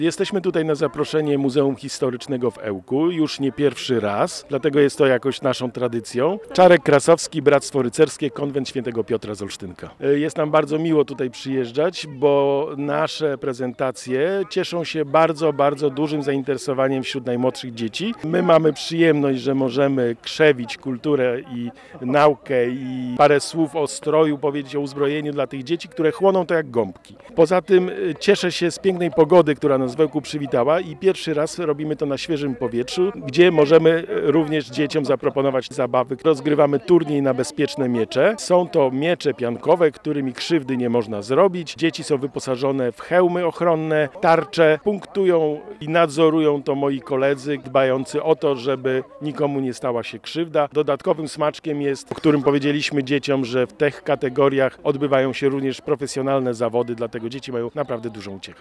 Jesteśmy tutaj na zaproszenie Muzeum Historycznego w Ełku, już nie pierwszy raz, dlatego jest to jakoś naszą tradycją. Czarek Krasowski, Bractwo Rycerskie, Konwent Świętego Piotra z Olsztynka. Jest nam bardzo miło tutaj przyjeżdżać, bo nasze prezentacje cieszą się bardzo dużym zainteresowaniem wśród najmłodszych dzieci. My mamy przyjemność, że możemy krzewić kulturę i naukę i parę słów o stroju, powiedzieć o uzbrojeniu dla tych dzieci, które chłoną to jak gąbki. Poza tym cieszę się z pięknej pogody, która nas w Ełku przywitała i pierwszy raz robimy to na świeżym powietrzu, gdzie możemy również dzieciom zaproponować zabawy. Rozgrywamy turniej na bezpieczne miecze. Są to miecze piankowe, którymi krzywdy nie można zrobić. Dzieci są wyposażone w hełmy ochronne, tarcze. Punktują i nadzorują to moi koledzy, dbający o to, żeby nikomu nie stała się krzywda. Dodatkowym smaczkiem jest, o którym powiedzieliśmy dzieciom, że w tych kategoriach odbywają się również profesjonalne zawody, dlatego dzieci mają naprawdę dużą uciechę.